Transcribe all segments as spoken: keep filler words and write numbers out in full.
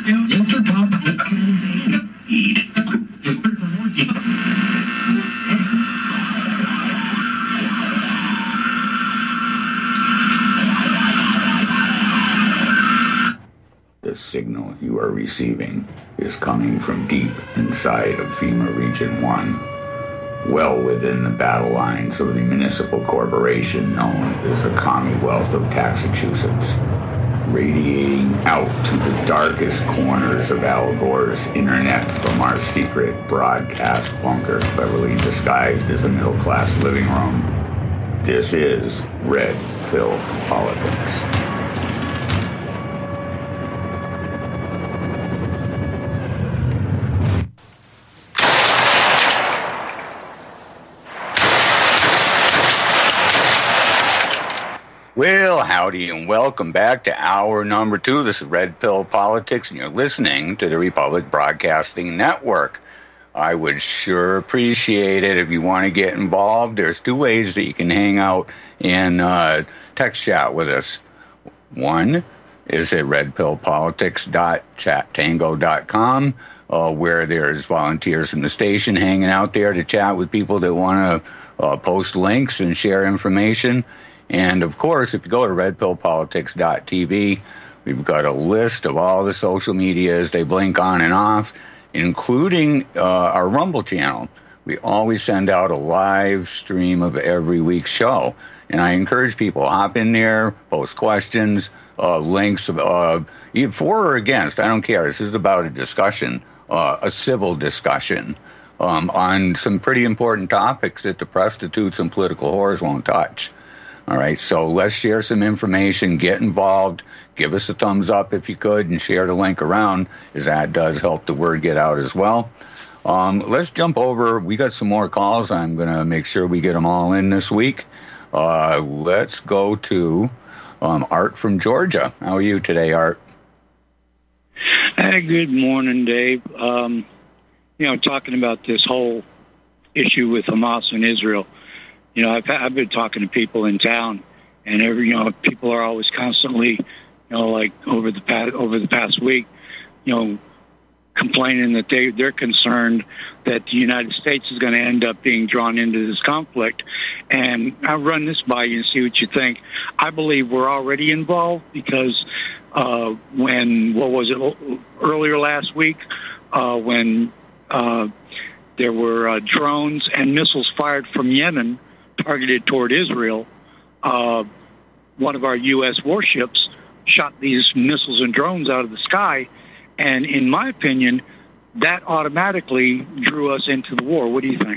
Mister Pop. Eat. The signal you are receiving is coming from deep inside of FEMA Region one, well within the battle lines of the municipal corporation known as the Commonwealth of Massachusetts, radiating out to the darkest corners of Al Gore's internet from our secret broadcast bunker cleverly disguised as a middle-class living room. This is Red Pill Politics. Well, howdy and welcome back to hour number two. This is Red Pill Politics, and you're listening to the Republic Broadcasting Network. I would sure appreciate it if you want to get involved. There's two ways that you can hang out and uh, text chat with us. One is at red pill politics dot chat tango dot com, uh, where there's volunteers from the station hanging out there to chat with people that want to uh, post links and share information. And, of course, if you go to red pill politics dot t v, we've got a list of all the social medias. They blink on and off, including uh, our Rumble channel. We always send out a live stream of every week's show. And I encourage people, hop in there, post questions, uh, links, uh, for or against. I don't care. This is about a discussion, uh, a civil discussion um, on some pretty important topics that the prostitutes and political whores won't touch. All right, so let's share some information, get involved, give us a thumbs up if you could, and share the link around, as that does help the word get out as well. Um, let's jump over. We got some more calls. I'm going to make sure we get them all in this week. Uh, let's go to um, Art from Georgia. How are you today, Art? Hey, good morning, Dave. Um, you know, talking about this whole issue with Hamas and Israel. You know, I've, I've been talking to people in town, and every you know, people are always constantly, you know, like over the past over the past week, you know, complaining that they they're concerned that the United States is going to end up being drawn into this conflict. And I'll run this by you and see what you think. I believe we're already involved because uh, when what was it earlier last week uh, when uh, there were uh, drones and missiles fired from Yemen targeted toward Israel, uh, one of our U S warships shot these missiles and drones out of the sky, and in my opinion, that automatically drew us into the war. What do you think?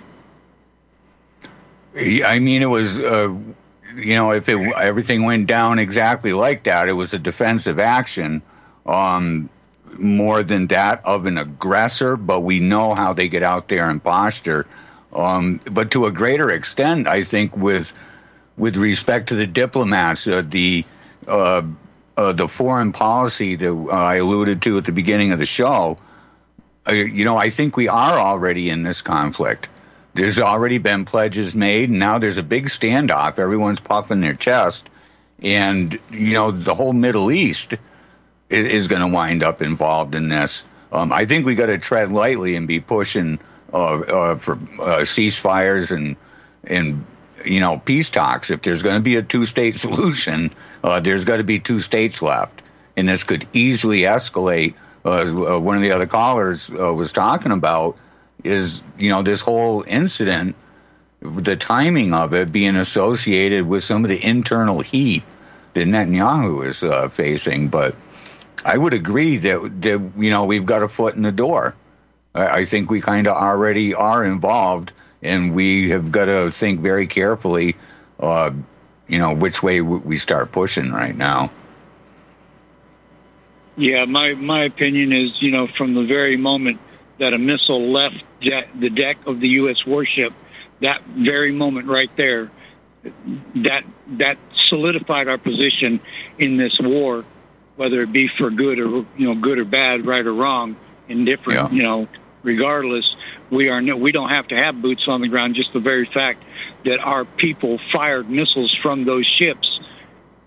I mean, it was, uh, you know, if it, everything went down exactly like that, it was a defensive action, um, more than that of an aggressor, but we know how they get out there and posture. Um, but to a greater extent, I think, with with respect to the diplomats, uh, the uh, uh, the foreign policy that uh, I alluded to at the beginning of the show, uh, you know, I think we are already in this conflict. There's already been pledges made, and now there's a big standoff. Everyone's puffing their chest, and you know, the whole Middle East is, is going to wind up involved in this. Um, I think we got to tread lightly and be pushing Uh, uh, for uh, ceasefires and and you know peace talks. If there's going to be a two-state solution, uh, there's got to be two states left, and this could easily escalate. Uh, one of the other callers uh, was talking about is you know this whole incident, the timing of it being associated with some of the internal heat that Netanyahu is uh, facing. But I would agree that that you know we've got a foot in the door. I think we kind of already are involved, and we have got to think very carefully, uh, you know, which way we start pushing right now. Yeah, my my opinion is, you know, from the very moment that a missile left the deck of the U S warship, that very moment right there, that that solidified our position in this war, whether it be for good or you know good or bad, right or wrong, indifferent, yeah. you know. Regardless, we are no, we don't have to have boots on the ground. Just the very fact that our people fired missiles from those ships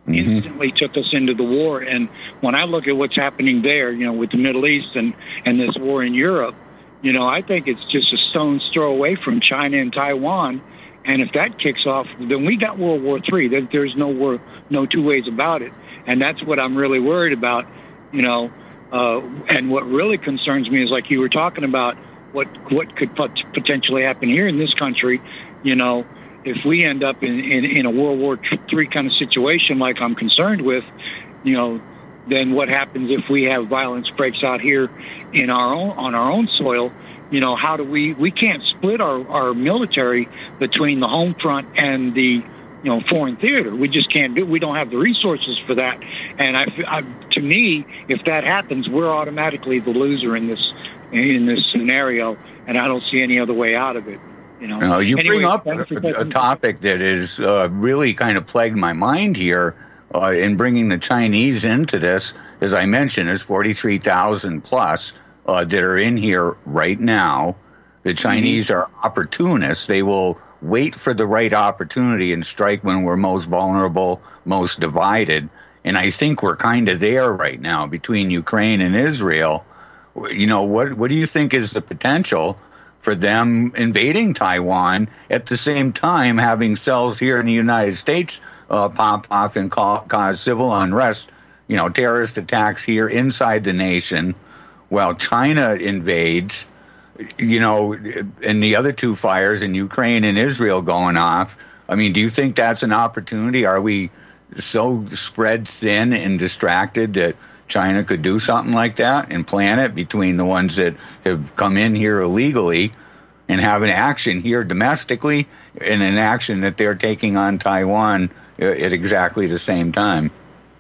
Mm-hmm. instantly took us into the war. And when I look at what's happening there, you know, with the Middle East and, and this war in Europe, you know, I think it's just a stone's throw away from China and Taiwan. And if that kicks off, then we got World War Three. There, there's no war, no two ways about it. And that's what I'm really worried about, you know. Uh, and what really concerns me is, like you were talking about, what what could pot- potentially happen here in this country, you know. If we end up in, in, in a World War Three kind of situation like I'm concerned with, you know, then what happens if we have violence breaks out here in our own on our own soil? You know, how do we we can't split our, our military between the home front and the, you know, foreign theater. We just can't do. We don't have the resources for that. And I, I to me, if that happens, we're automatically the loser in this in this scenario, and I don't see any other way out of it. You know, no, you anyway, bring up a, a topic that is uh, really kind of plagued my mind here uh, in bringing the Chinese into this. As I mentioned, there's forty-three thousand plus uh, that are in here right now. The Chinese mm-hmm. are opportunists. They will wait for the right opportunity and strike when we're most vulnerable, most divided. And I think we're kind of there right now between Ukraine and Israel. You know, what what do you think is the potential for them invading Taiwan at the same time having cells here in the United States uh, pop off and ca- cause civil unrest, you know, terrorist attacks here inside the nation, while China invades, you know, and the other two fires in Ukraine and Israel going off? I mean, do you think that's an opportunity? Are we so spread thin and distracted that China could do something like that and plan it between the ones that have come in here illegally and have an action here domestically and an action that they're taking on Taiwan at exactly the same time?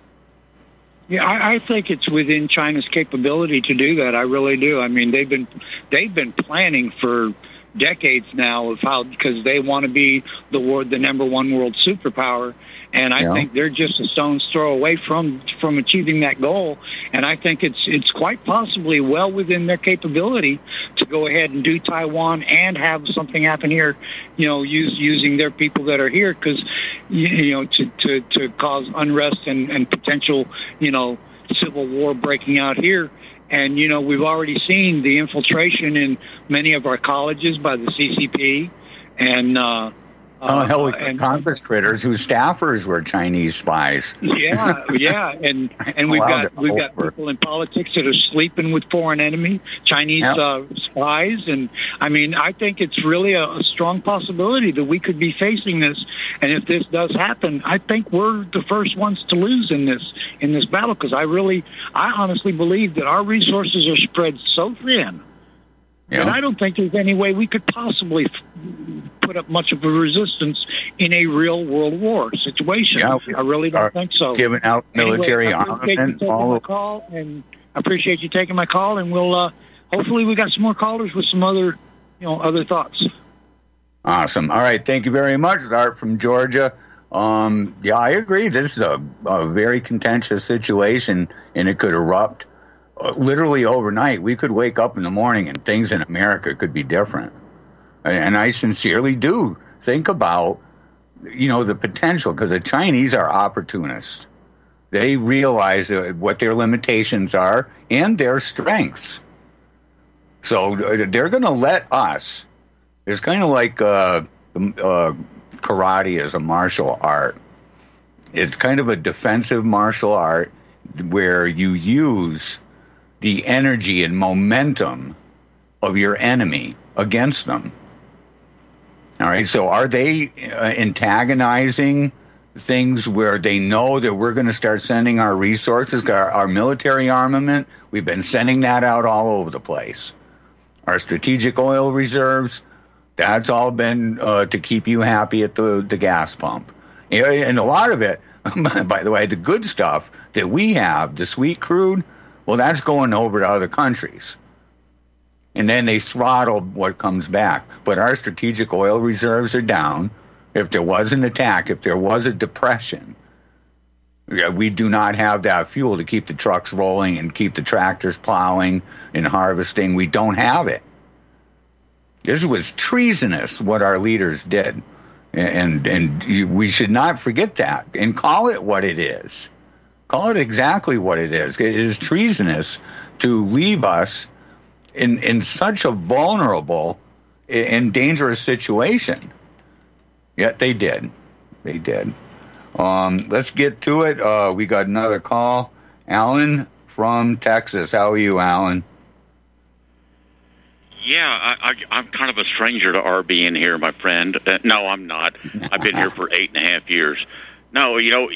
Yeah, I, I think it's within China's capability to do that. I really do. I mean, they've been they've been planning for decades now of how, because they want to be the world, the number one world superpower, and I yeah. think they're just a stone's throw away from from achieving that goal. And I think it's it's quite possibly well within their capability to go ahead and do Taiwan and have something happen here, you know, use, using their people that are here, because you know to to to cause unrest and, and potential, you know, civil war breaking out here. And, you know, we've already seen the infiltration in many of our colleges by the C C P. And, uh, oh, hell, we uh, and Congress critters whose staffers were Chinese spies. Yeah, yeah. And and we've got we've got people in politics that are sleeping with foreign enemy, Chinese yep. uh, spies. And, I mean, I think it's really a, a strong possibility that we could be facing this. And if this does happen, I think we're the first ones to lose in this in this battle, because I really, I honestly believe that our resources are spread so thin yeah. that I don't think there's any way we could possibly f- put up much of a resistance in a real world war situation. Yeah, I really don't think so. Giving out military anyway, I appreciate armament. you taking all my of- call, and I appreciate you taking my call, and we'll uh, hopefully we got some more callers with some other, you know, other thoughts. Awesome. All right. Thank you very much. Art from Georgia. Um, yeah, I agree. This is a, a very contentious situation, and it could erupt uh, literally overnight. We could wake up in the morning and things in America could be different. And, and I sincerely do think about, you know, the potential, because the Chinese are opportunists. They realize uh, what their limitations are and their strengths. So uh, they're going to let us. It's kind of like uh, uh, karate as a martial art. It's kind of a defensive martial art where you use the energy and momentum of your enemy against them. All right, so are they uh, antagonizing things where they know that we're going to start sending our resources, our, our military armament? We've been sending that out all over the place. Our strategic oil reserves, that's all been uh, to keep you happy at the, the gas pump. And a lot of it, by the way, the good stuff that we have, the sweet crude, well, that's going over to other countries. And then they throttle what comes back. But our strategic oil reserves are down. If there was an attack, if there was a depression, we do not have that fuel to keep the trucks rolling and keep the tractors plowing and harvesting. We don't have it. This was treasonous what our leaders did. And, and you, we should not forget that and call it what it is. Call it exactly what it is. It is treasonous to leave us in, in such a vulnerable and dangerous situation. Yet they did. They did. Um, let's get to it. Uh, we got another call. Alan from Texas. How are you, Alan? Yeah, I, I, I'm kind of a stranger to R B in here, my friend. Uh, no, I'm not. I've been here for eight and a half years. No, you know,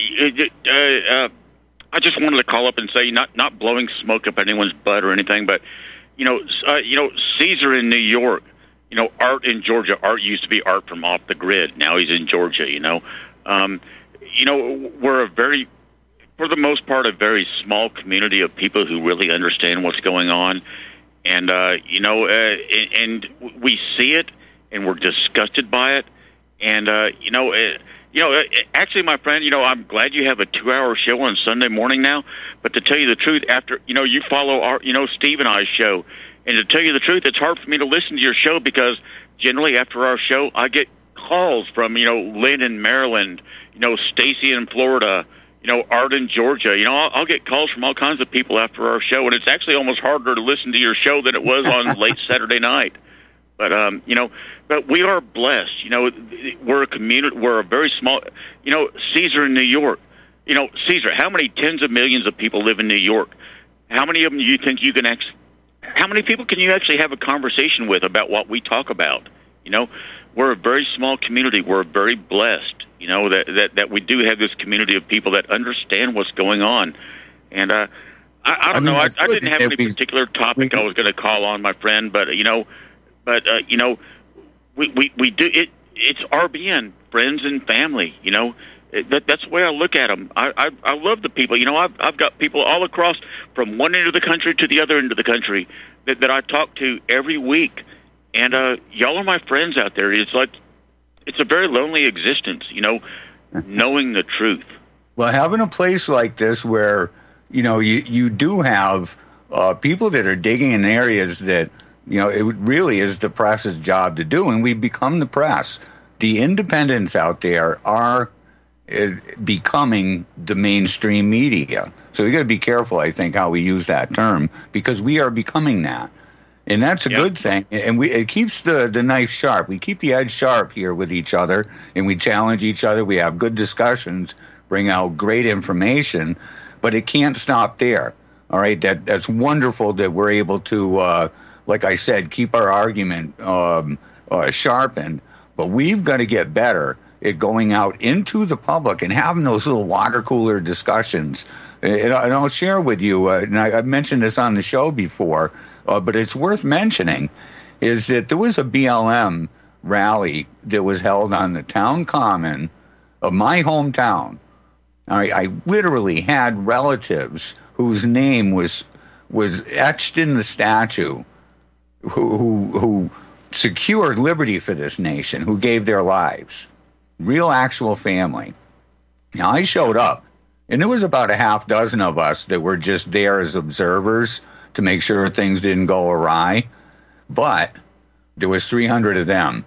uh, uh, I just wanted to call up and say, not not blowing smoke up anyone's butt or anything, but you know, uh, you know, Caesar in New York, you know, Art in Georgia. Art used to be Art from Off the Grid. Now he's in Georgia. You know, um, you know, we're a very, for the most part, a very small community of people who really understand what's going on. And, uh, you know, uh, and, and we see it, and we're disgusted by it. And, uh, you know, uh, you know, uh, actually, my friend, you know, I'm glad you have a two-hour show on Sunday morning now. But to tell you the truth, after, you know, you follow our, you know, Steve and I's show. And to tell you the truth, it's hard for me to listen to your show because generally after our show, I get calls from, you know, Lynn in Maryland, you know, Stacy in Florida, you know, Art in Georgia. You know, I'll, I'll get calls from all kinds of people after our show, and it's actually almost harder to listen to your show than it was on late Saturday night. But, um, you know, but we are blessed. You know, we're a community, we're a very small, you know, Caesar in New York. You know, Caesar, how many tens of millions of people live in New York? How many of them do you think you can actually, how many people can you actually have a conversation with about what we talk about? You know, we're a very small community. We're very blessed. You know, that, that, that we do have this community of people that understand what's going on. And uh, I, I don't I mean, know. I, I didn't have any we, particular topic we, I was going to call on, my friend. But, you know, but uh, you know, we, we, we do it. It's R B N, friends and family, you know. It, that, that's the way I look at them. I, I, I love the people. You know, I've, I've got people all across from one end of the country to the other end of the country that, that I talk to every week. And uh, y'all are my friends out there. It's like, it's a very lonely existence, you know, knowing the truth. Well, having a place like this where, you know, you, you do have uh, people that are digging in areas that, you know, it really is the press's job to do, and we become the press. The independents out there are uh, becoming the mainstream media. So we got to be careful, I think, how we use that term, because we are becoming that. And that's a yep. good thing, and we it keeps the, the knife sharp. We keep the edge sharp here with each other, and we challenge each other. We have good discussions, bring out great information, but it can't stop there. All right, that that's wonderful that we're able to, uh, like I said, keep our argument um, uh, sharpened. But we've got to get better at going out into the public and having those little water cooler discussions. And, and I'll share with you, uh, and I, I've mentioned this on the show before. Uh, but it's worth mentioning is that there was a B L M rally that was held on the town common of my hometown. I, I literally had relatives whose name was was etched in the statue who, who, who secured liberty for this nation, who gave their lives. Real actual family. Now, I showed up, and there was about a half dozen of us that were just there as observers to make sure things didn't go awry. But there was three hundred of them,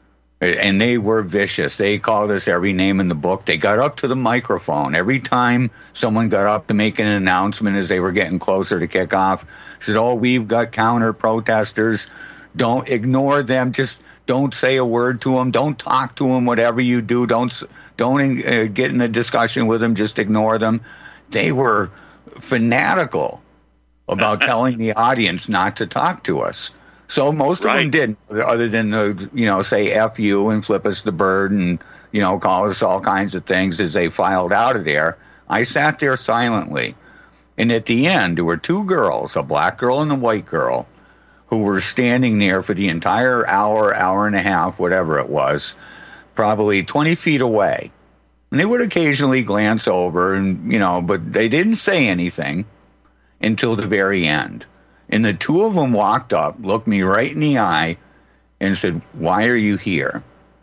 and they were vicious. They called us every name in the book. They got up to the microphone. Every time someone got up to make an announcement as they were getting closer to kick off, said, oh, we've got counter-protesters. Don't ignore them. Just don't say a word to them. Don't talk to them. Whatever you do, don't, don't uh, get in a discussion with them. Just ignore them. They were fanatical about telling the audience not to talk to us. So most of right. them didn't, other than, uh, you know, say F you and flip us the bird and, you know, call us all kinds of things as they filed out of there. I sat there silently. And at the end, there were two girls, a black girl and a white girl, who were standing there for the entire hour, hour and a half, whatever it was, probably twenty feet away. And they would occasionally glance over and, you know, but they didn't say anything until the very end. And the two of them walked up, looked me right in the eye, and said, why are you here?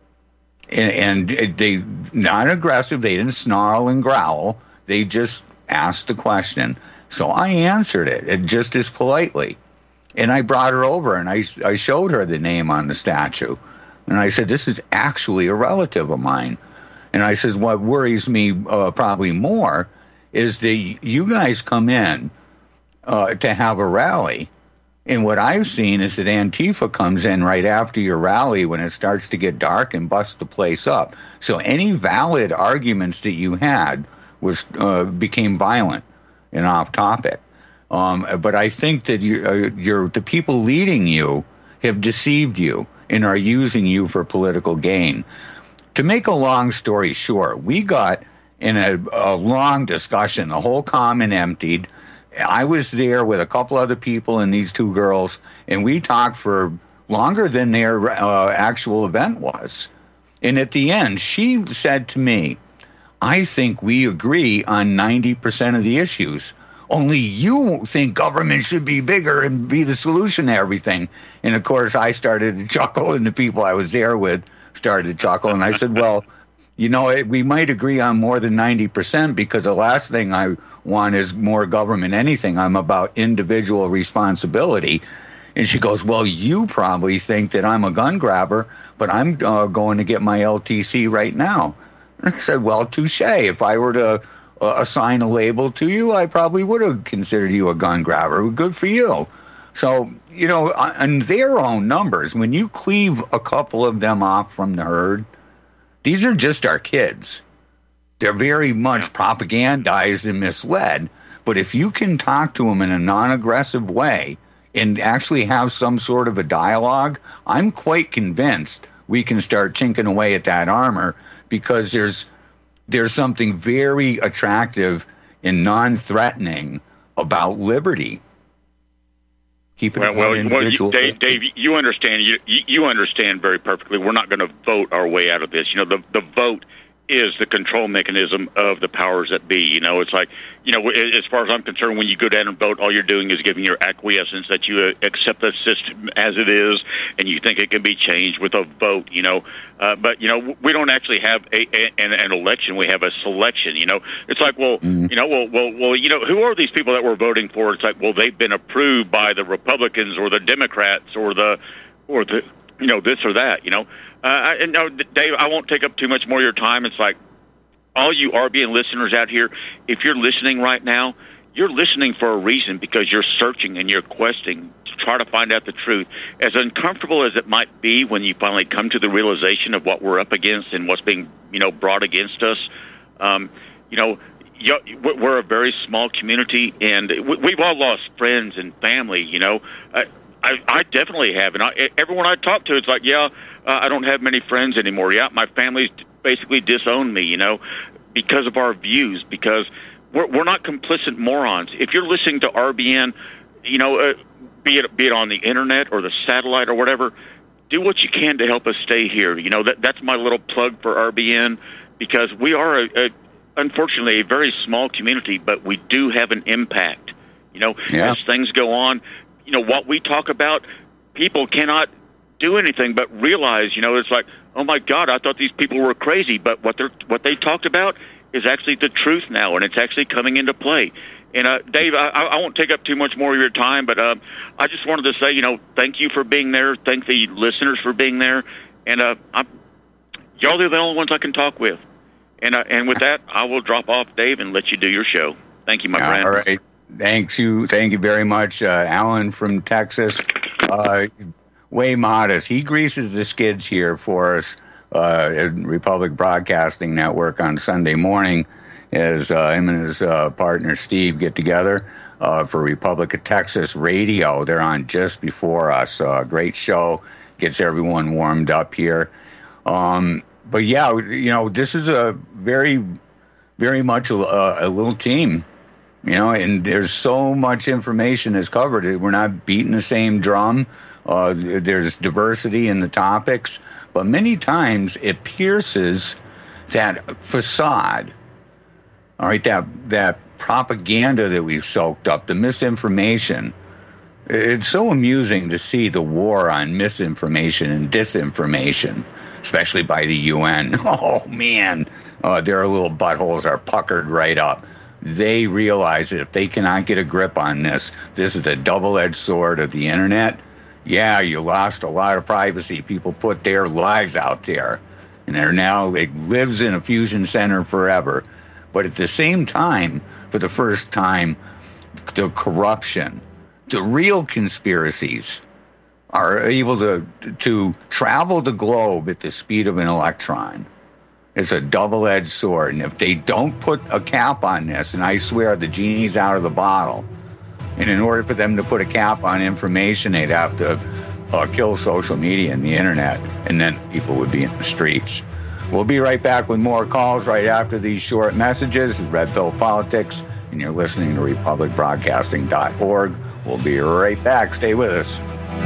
And, and they, not aggressive, they didn't snarl and growl. They just asked the question. So I answered it just as politely. And I brought her over, and I, I showed her the name on the statue. And I said, this is actually a relative of mine. And I says, what worries me uh, probably more is that you guys come in uh, to have a rally. And what I've seen is that Antifa comes in right after your rally when it starts to get dark and busts the place up. So any valid arguments that you had was uh, became violent and off topic. Um, but I think that you, uh, you're, the people leading you have deceived you and are using you for political gain. To make a long story short, we got in a, a long discussion. The whole common emptied. I was there with a couple other people and these two girls, and we talked for longer than their uh, actual event was. And at the end, she said to me, I think we agree on ninety percent of the issues. Only you think government should be bigger and be the solution to everything. And, of course, I started to chuckle, and the people I was there with started to chuckle. And I said, well, you know, we might agree on more than ninety percent because the last thing I want is more government anything. I'm about individual responsibility. And she goes, well, you probably think that I'm a gun grabber, but I'm uh, going to get my L T C right now. And I said, well, touche. If I were to uh, assign a label to you, I probably would have considered you a gun grabber. Good for you. So, you know, on their own numbers, when you cleave a couple of them off from the herd, these are just our kids. They're very much propagandized and misled. But if you can talk to them in a non-aggressive way and actually have some sort of a dialogue, I'm quite convinced we can start chinking away at that armor, because there's there's something very attractive and non-threatening about liberty. Keep it well, well, individual. well you, Dave, Dave, you understand. You, you understand very perfectly. We're not going to vote our way out of this. You know, the the vote is the control mechanism of the powers that be. You know, it's like, you know, as far as I'm concerned, when you go down and vote, all you're doing is giving your acquiescence that you accept the system as it is, and you think it can be changed with a vote, you know. Uh, but, you know, we don't actually have a, a, an, an election. We have a selection, you know. It's like, well, mm-hmm. you know, well, well, well, you know, who are these people that we're voting for? It's like, well, they've been approved by the Republicans or the Democrats or the, or the, you know, this or that, you know. Uh, I, no, Dave, I won't take up too much more of your time. It's like, all you R B N listeners out here, if you're listening right now, you're listening for a reason, because you're searching and you're questing to try to find out the truth. As uncomfortable as it might be when you finally come to the realization of what we're up against and what's being, you know, brought against us, um, you know, we're a very small community, and we've all lost friends and family, you know. I, I, I definitely have, and I, everyone I talk to, it's like, yeah, uh, I don't have many friends anymore. Yeah, my family's basically disowned me, you know, because of our views, because we're, we're not complicit morons. If you're listening to R B N, you know, uh, be it be it on the internet or the satellite or whatever, do what you can to help us stay here. You know, that that's my little plug for R B N, because we are, a, a, unfortunately, a very small community, but we do have an impact. You know, yeah. As things go on, you know, what we talk about, people cannot do anything but realize, you know, it's like, oh my God, I thought these people were crazy, but what they're what they talked about is actually the truth now, and it's actually coming into play. And uh, Dave, I, I won't take up too much more of your time, but uh, I just wanted to say, you know, thank you for being there, thank the listeners for being there, and uh, I'm, y'all are the only ones I can talk with. And uh, and with that, I will drop off, Dave, and let you do your show. Thank you, my friend. All right, thanks you, thank you very much, uh, Alan from Texas. Uh, way modest. He greases the skids here for us uh, at Republic Broadcasting Network on Sunday morning, as uh, him and his uh, partner Steve get together uh, for Republic of Texas Radio. They're on just before us. Uh, great show. Gets everyone warmed up here. Um, but yeah, you know, this is a very, very much a, a little team. You know, and there's so much information that's covered. We're not beating the same drum. Uh, there's diversity in the topics, but many times it pierces that facade. All right, that that propaganda that we've soaked up, the misinformation. It's so amusing to see the war on misinformation and disinformation, especially by the U N. Oh man, uh, their little buttholes are puckered right up. They realize that if they cannot get a grip on this, this is a double-edged sword of the internet. yeah, you lost a lot of privacy. People put their lives out there, and they're now, it lives in a fusion center forever. But at the same time, for the first time, the corruption, the real conspiracies are able to to travel the globe at the speed of an electron. It's a double-edged sword. And if they don't put a cap on this, and I swear the genie's out of the bottle, and in order for them to put a cap on information, they'd have to uh, kill social media and the internet, and then people would be in the streets. We'll be right back with more calls right after these short messages. Red Pill Politics, and you're listening to Republic Broadcasting dot org. We'll be right back. Stay with us.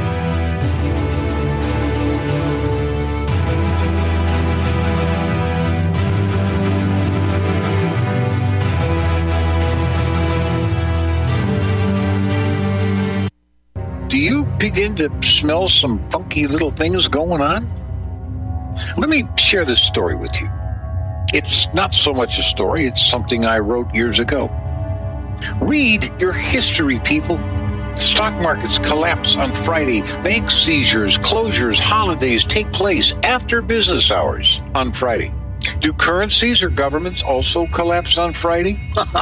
Do you begin to smell some funky little things going on? Let me share this story with you. It's not so much a story, it's something I wrote years ago. Read your history, people. Stock markets collapse on Friday. Bank seizures, closures, holidays take place after business hours on Friday. Do currencies or governments also collapse on Friday?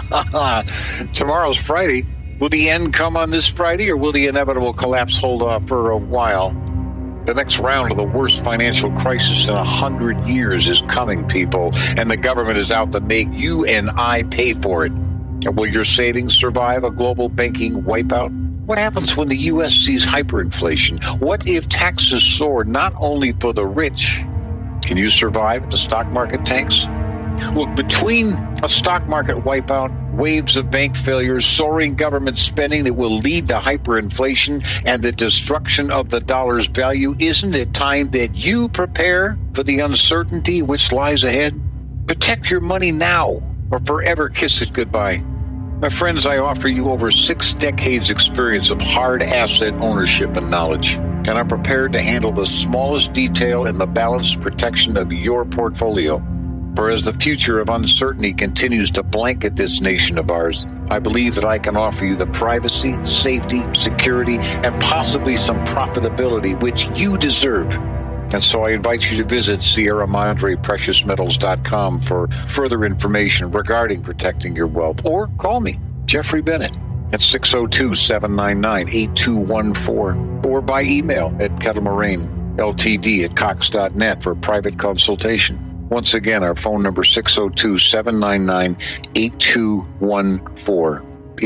Tomorrow's Friday. Will the end come on this Friday, or will the inevitable collapse hold off for a while? The next round of the worst financial crisis in a hundred years is coming, people, and the government is out to make you and I pay for it. And will your savings survive a global banking wipeout? What happens when the U S sees hyperinflation? What if taxes soar not only for the rich? Can you survive if the stock market tanks? Look, between a stock market wipeout, waves of bank failures, soaring government spending that will lead to hyperinflation, and the destruction of the dollar's value, isn't it time that you prepare for the uncertainty which lies ahead? Protect your money now, or forever kiss it goodbye. My friends, I offer you over six decades experience of hard asset ownership and knowledge, and I'm prepared to handle the smallest detail in the balanced protection of your portfolio. For as the future of uncertainty continues to blanket this nation of ours, I believe that I can offer you the privacy, safety, security, and possibly some profitability which you deserve. And so I invite you to visit Sierra Madre Precious Metals dot com for further information regarding protecting your wealth. Or call me, Jeffrey Bennett, at six oh two, seven nine nine, eight two one four, or by email at kettlemoraine L T D at cox dot net for private consultation. Once again, our phone number six oh two, seven nine nine, eight two one four.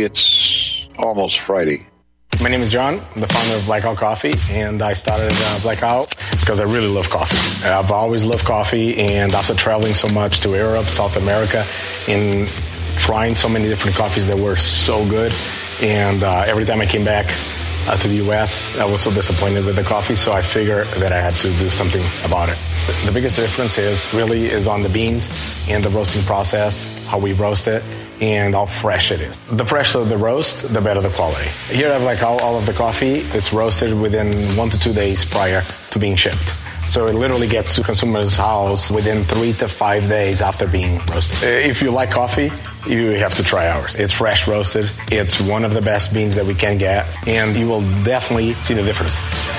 It's almost Friday. My name is John. I'm the founder of Blackout Coffee, and I started uh, Blackout because I really love coffee. I've always loved coffee, and after traveling so much to Europe, South America, and trying so many different coffees that were so good, and uh, every time I came back uh, to the U S, I was so disappointed with the coffee, so I figured that I had to do something about it. The biggest difference is really is on the beans and the roasting process, how we roast it, and how fresh it is. The fresher the roast, the better the quality. Here I have like all, all of the coffee. It's roasted within one to two days prior to being shipped. So it literally gets to consumers' house within three to five days after being roasted. If you like coffee, you have to try ours. It's fresh roasted. It's one of the best beans that we can get, and you will definitely see the difference.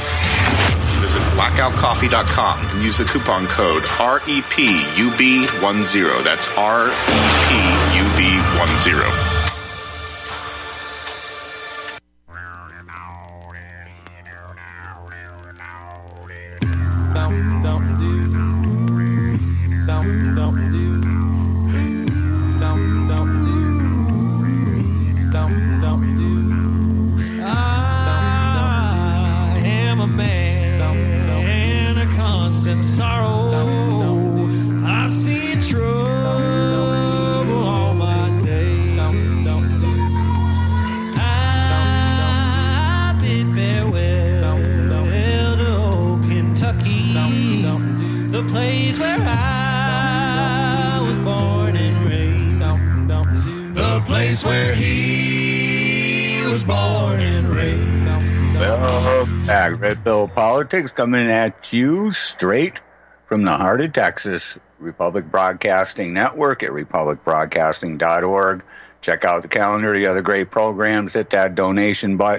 Visit blackout coffee dot com and use the coupon code R E P U B ten. That's R E P U B ten. Where he was born and raised. Well, back. Red Pill Politics coming at you straight from the heart of Texas. Republic Broadcasting Network at republic broadcasting dot org. Check out the calendar, the other great programs. Hit that donation button.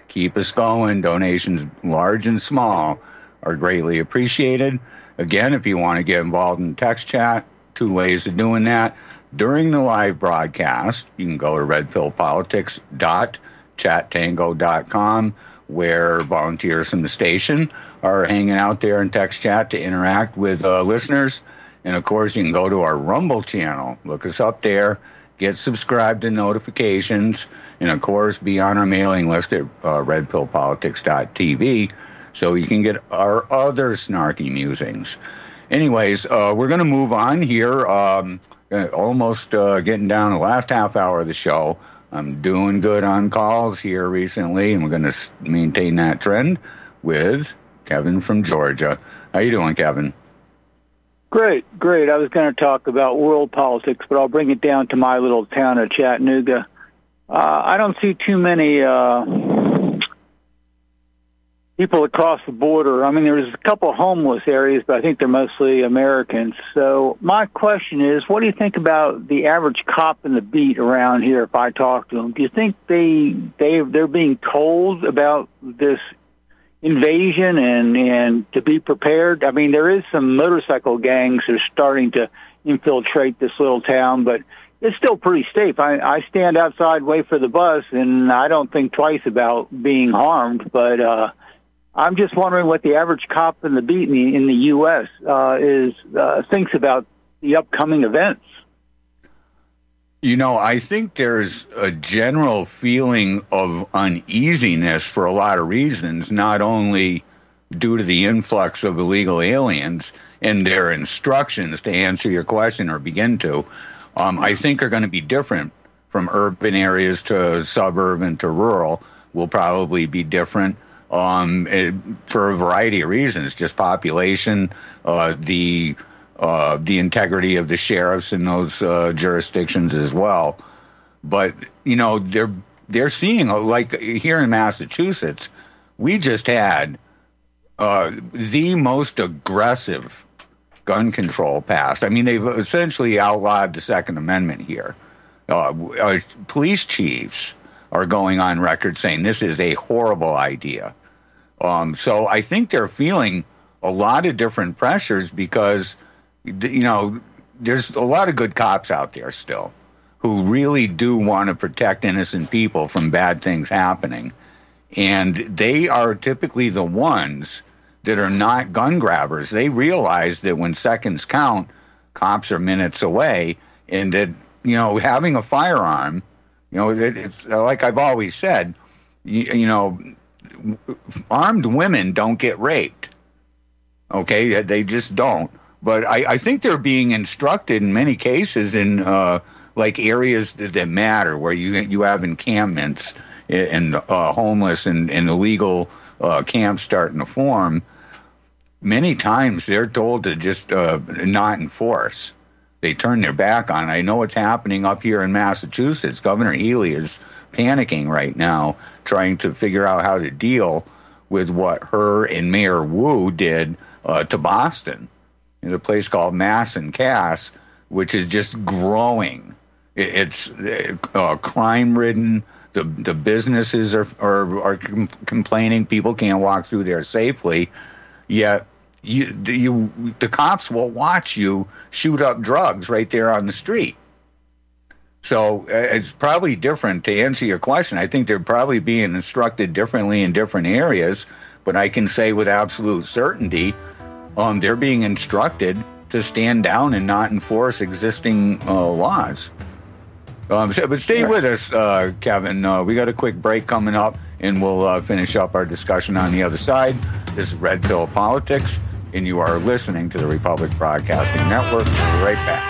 Keep us going. Donations, large and small, are greatly appreciated. Again, if you want to get involved in text chat, two ways of doing that. During the live broadcast, you can go to red pill politics dot chat tango dot com, where volunteers from the station are hanging out there in text chat to interact with uh, listeners. And, of course, you can go to our Rumble channel. Look us up there. Get subscribed to notifications. And, of course, be on our mailing list at uh, red pill politics dot t v so you can get our other snarky musings. Anyways, uh, we're going to move on here. Um, almost uh, getting down the last half hour of the show. I'm doing good on calls here recently, and we're going to maintain that trend with Kevin from Georgia. How you doing, Kevin? Great, great. I was going to talk about world politics, but I'll bring it down to my little town of Chattanooga. Uh, I don't see too many uh, people across the border. I mean, there's a couple of homeless areas, but I think they're mostly Americans. So my question is, what do you think about the average cop in the beat around here if I talk to them? Do you think they, they, they're being told about this invasion and, and to be prepared? I mean, there is some motorcycle gangs that are starting to infiltrate this little town, but it's still pretty safe. I, I stand outside, wait for the bus, and I don't think twice about being harmed, but uh, I'm just wondering what the average cop in the beat in the, in the U S uh, is uh, thinks about the upcoming events. You know, I think there's a general feeling of uneasiness for a lot of reasons, not only due to the influx of illegal aliens and their instructions to answer your question or begin to, um, I think are going to be different from urban areas to suburban to rural, will probably be different um, it, for a variety of reasons, just population, uh, the Uh, the integrity of the sheriffs in those uh, jurisdictions as well. But, you know, they're they're seeing, like here in Massachusetts, we just had uh, the most aggressive gun control passed. I mean, they've essentially outlawed the Second Amendment here. Uh, uh, police chiefs are going on record saying this is a horrible idea. Um, so I think they're feeling a lot of different pressures because, you know, there's a lot of good cops out there still who really do want to protect innocent people from bad things happening. And they are typically the ones that are not gun grabbers. They realize that when seconds count, cops are minutes away, and that, you know, having a firearm, you know, it's like I've always said, you, you know, armed women don't get raped. Okay, they just don't. But I, I think they're being instructed in many cases in uh, like areas that, that matter, where you you have encampments and uh, homeless and, and illegal uh, camps starting to form. Many times they're told to just uh, not enforce. They turn their back on it. I know what's happening up here in Massachusetts. Governor Healy is panicking right now, trying to figure out how to deal with what her and Mayor Wu did uh, to Boston. There's a place called Mass and Cass, which is just growing. It's uh, crime-ridden. The the businesses are are, are com- complaining. People can't walk through there safely. Yet you you the cops will watch you shoot up drugs right there on the street. So uh, it's probably different. To answer your question, I think they're probably being instructed differently in different areas. But I can say with absolute certainty, Um, they're being instructed to stand down and not enforce existing uh, laws. Um, so, but stay with us, uh, Kevin. Uh, we got a quick break coming up, and we'll uh, finish up our discussion on the other side. This is Red Pill Politics, and you are listening to the Republic Broadcasting Network. We'll be right back.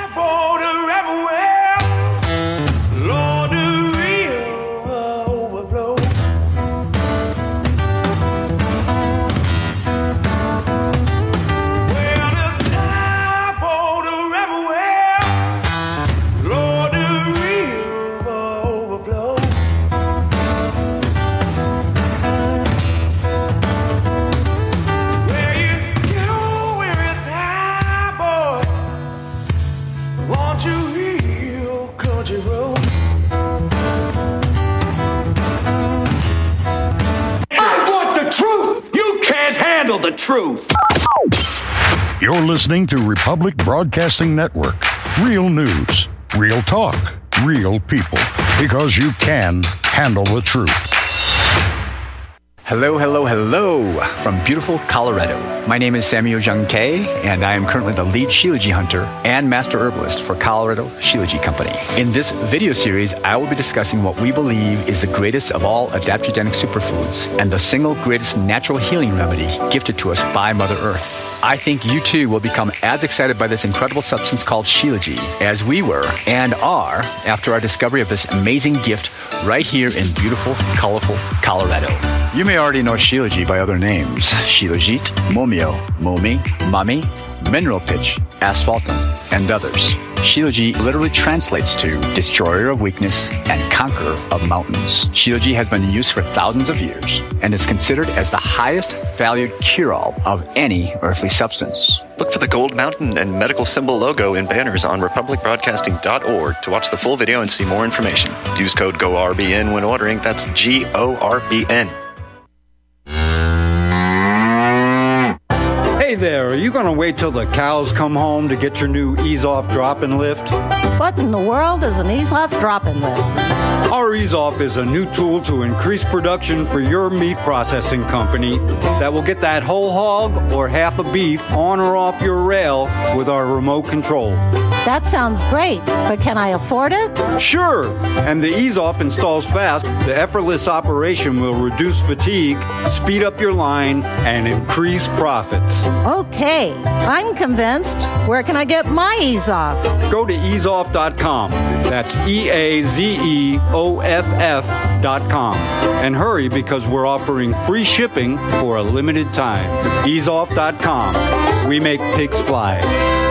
handle the truth. You're listening to Republic Broadcasting Network. Real news, real talk, real people. Because you can handle the truth. Hello, hello, hello from beautiful Colorado. My name is Samuel Jung Kay, and I am currently the lead Shilajit hunter and master herbalist for Colorado Shilajit Company. In this video series, I will be discussing what we believe is the greatest of all adaptogenic superfoods and the single greatest natural healing remedy gifted to us by Mother Earth. I think you too will become as excited by this incredible substance called Shilajit as we were and are after our discovery of this amazing gift right here in beautiful, colorful Colorado. You may already know Shilajit by other names: Shilajit, Momio, Momi, Mami, Mineral Pitch, Asphaltum, and others. Shilajit literally translates to destroyer of weakness and conqueror of mountains. Shilajit has been in use for thousands of years and is considered as the highest valued cure-all of any earthly substance. Look for the gold mountain and medical symbol logo in banners on republic broadcasting dot org to watch the full video and see more information. Use code G O R B N when ordering. That's G O R B N. Hey there, are you going to wait till the cows come home to get your new Ease Off Drop and Lift? What in the world is an Ease Off Drop and Lift? Our Ease Off is a new tool to increase production for your meat processing company that will get that whole hog or half a beef on or off your rail with our remote control. That sounds great, but can I afford it? Sure, and the Ease Off installs fast. The effortless operation will reduce fatigue, speed up your line, and increase profits. Okay, I'm convinced. Where can I get my Ease Off? Go to ease off dot com. That's E A Z E O F F dot com. And hurry, because we're offering free shipping for a limited time. ease off dot com. We make pigs fly.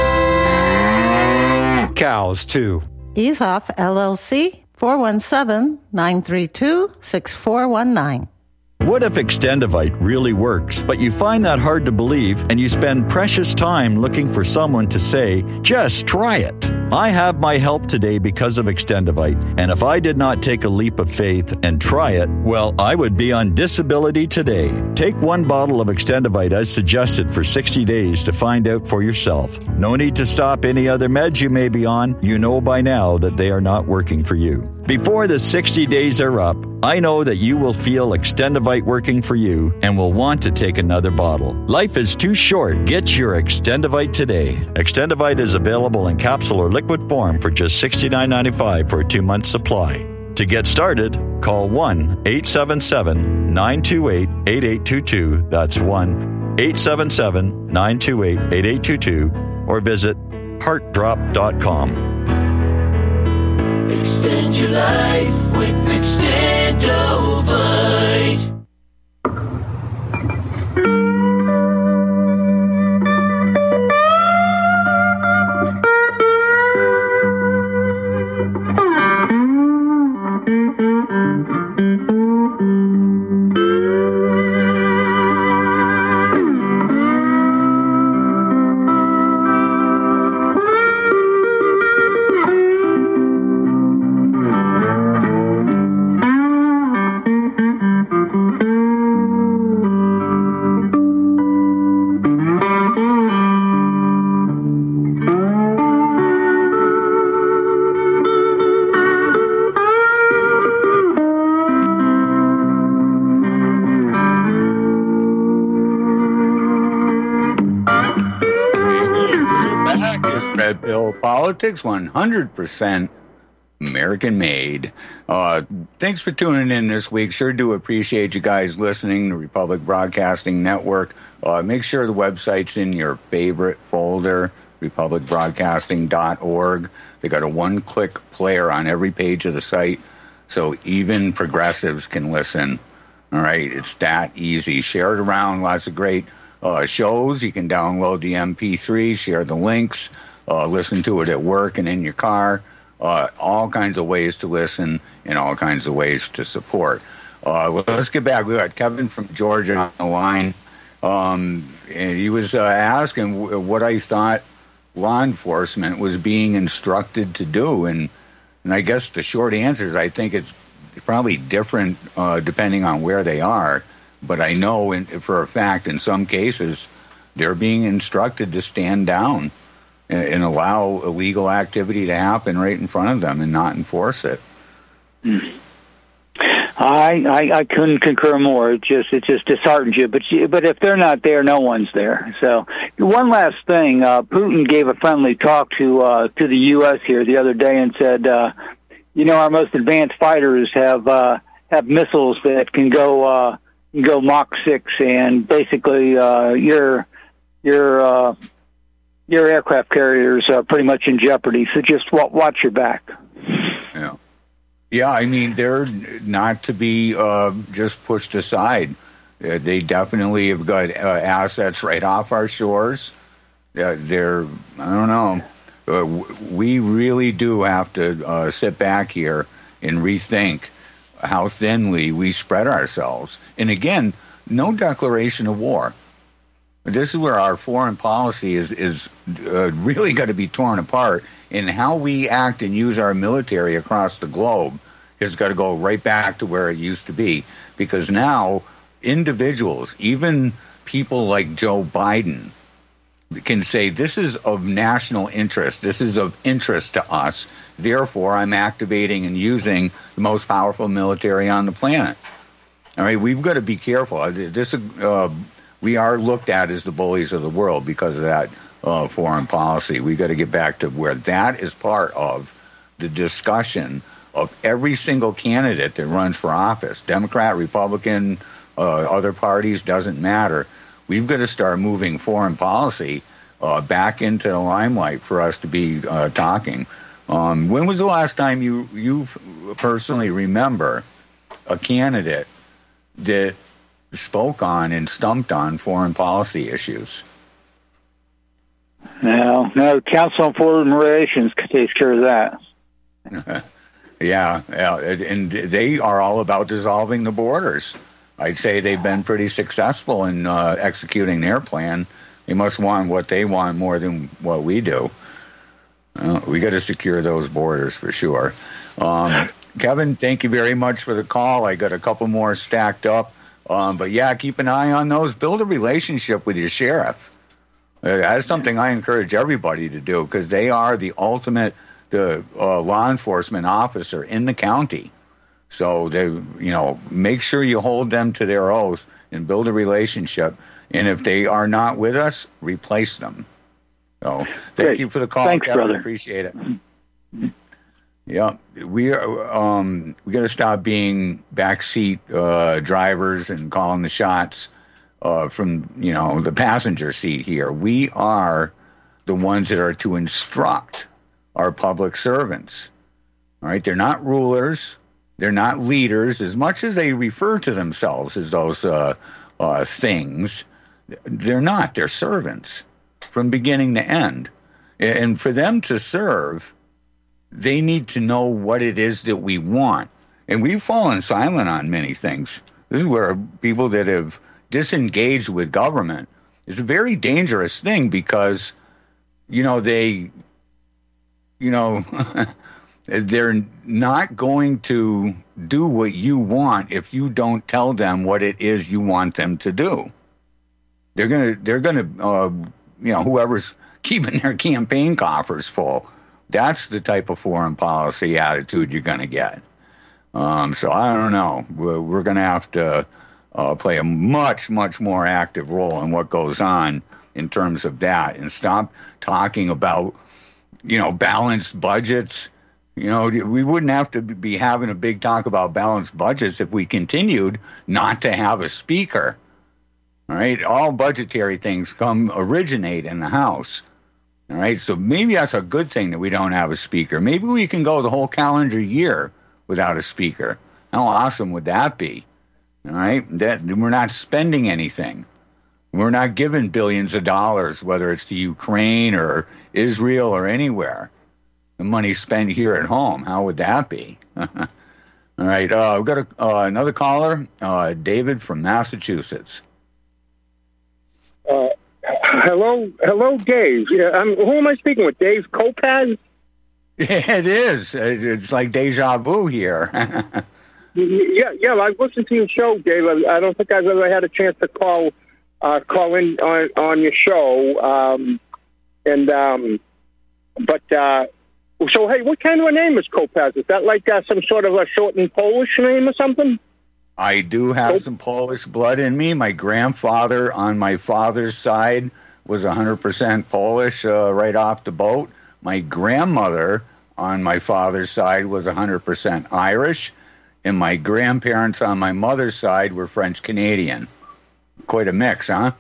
Cows, too. Ease Off, L L C, four one seven, nine three two, six four one nine. What if Extendivite really works, but you find that hard to believe and you spend precious time looking for someone to say, just try it? I have my help today because of Extendivite, and if I did not take a leap of faith and try it, well, I would be on disability today. Take one bottle of Extendivite as suggested for sixty days to find out for yourself. No need to stop any other meds you may be on. You know by now that they are not working for you. Before the sixty days are up, I know that you will feel Extendivite working for you and will want to take another bottle. Life is too short. Get your Extendivite today. Extendivite is available in capsule or liquid form for just sixty-nine ninety-five for a two-month supply. To get started, call one eight seven seven, nine two eight, eight eight two two. That's one eight seven seven, nine two eight, eight eight two two or visit heart drop dot com. Extend your life with Extendovite. Politics, one hundred percent American made. Uh, thanks for tuning in this week. Sure do appreciate you guys listening to Republic Broadcasting Network. Uh, make sure the website's in your favorite folder, republic broadcasting dot org. They got a one-click player on every page of the site, so even progressives can listen. All right, it's that easy. Share it around. Lots of great uh, shows. You can download the M P three, share the links. Uh, listen to it at work and in your car. Uh, all kinds of ways to listen and all kinds of ways to support. Uh, let's get back. We got Kevin from Georgia on the line. Um, and he was uh, asking w- what I thought law enforcement was being instructed to do. And, and I guess the short answer is I think it's probably different uh, depending on where they are. But I know in, for a fact in some cases they're being instructed to stand down and, and allow illegal activity to happen right in front of them and not enforce it. I, I I couldn't concur more. It just it just disheartens you. But you, but if they're not there, no one's there. So one last thing, uh, Putin gave a friendly talk to uh, to the U S here the other day and said, uh, you know, our most advanced fighters have uh, have missiles that can go uh, can go Mach six, and basically uh, your your uh, your aircraft carriers are pretty much in jeopardy. So just watch your back. Yeah. Yeah, I mean, they're not to be uh, just pushed aside. Uh, they definitely have got uh, assets right off our shores. Uh, they're, I don't know, uh, we really do have to uh, sit back here and rethink how thinly we spread ourselves. And again, no declaration of war. This is where our foreign policy is, is uh, really got to be torn apart. And how we act and use our military across the globe has got to go right back to where it used to be. Because now individuals, even people like Joe Biden, can say this is of national interest. This is of interest to us. Therefore, I'm activating and using the most powerful military on the planet. All right, we've got to be careful. This uh, we are looked at as the bullies of the world because of that Uh, foreign policy. We got to get back to where that is part of the discussion of every single candidate that runs for office, Democrat, Republican, uh, other parties, doesn't matter. We've got to start moving foreign policy uh, back into the limelight for us to be uh, talking. Um, when was the last time you you personally remember a candidate that spoke on and stumped on foreign policy issues? No, no. Council on Foreign Relations takes care of that. yeah, yeah, and they are all about dissolving the borders. I'd say they've been pretty successful in uh, executing their plan. They must want what they want more than what we do. Uh, we got to secure those borders for sure. Um, Kevin, thank you very much for the call. I got a couple more stacked up. Um, but yeah, keep an eye on those. Build a relationship with your sheriff. Uh, that's something I encourage everybody to do because they are the ultimate the uh, law enforcement officer in the county. So they, you know, make sure you hold them to their oath and build a relationship. And if they are not with us, replace them. So thank Great. you for the call. Thanks, Kevin. brother. Appreciate it. Yeah, we are. Um, we got to stop being backseat uh, drivers and calling the shots. Uh, from, you know, the passenger seat here. We are the ones that are to instruct our public servants. All right? They're not rulers. They're not leaders. As much as they refer to themselves as those uh, uh, things, they're not. They're servants from beginning to end. And for them to serve, they need to know what it is that we want. And we've fallen silent on many things. This is where people that have disengaged with government is a very dangerous thing because, you know, they, you know, they're not going to do what you want if you don't tell them what it is you want them to do. They're gonna, they're gonna, uh, you know, whoever's keeping their campaign coffers full, that's the type of foreign policy attitude you're gonna get. Um, so I don't know. We're, we're gonna have to Uh, play a much, much more active role in what goes on in terms of that and stop talking about, you know, balanced budgets. You know, we wouldn't have to be having a big talk about balanced budgets if we continued not to have a speaker. All right. All budgetary things come originate in the House. All right. So maybe that's a good thing that we don't have a speaker. Maybe we can go the whole calendar year without a speaker. How awesome would that be? All right, that we're not spending anything. We're not giving billions of dollars, whether it's to Ukraine or Israel or anywhere. The money spent here at home. How would that be? All right, uh, we've got a, uh, another caller, uh, David from Massachusetts. Uh, hello, hello, Dave. Yeah, I'm, who am I speaking with? Dave Kopaz? It is. It's like deja vu here. Yeah, yeah. I've listened to your show, Dave. I, I don't think I've ever had a chance to call uh, call in on on your show. Um, and um, but uh, so, hey, what kind of a name is Kopacz? Is that like uh, some sort of a shortened Polish name or something? I do have Kop- some Polish blood in me. My grandfather on my father's side was one hundred percent Polish uh, right off the boat. My grandmother on my father's side was one hundred percent Irish. And my grandparents on my mother's side were French-Canadian. Quite a mix, huh?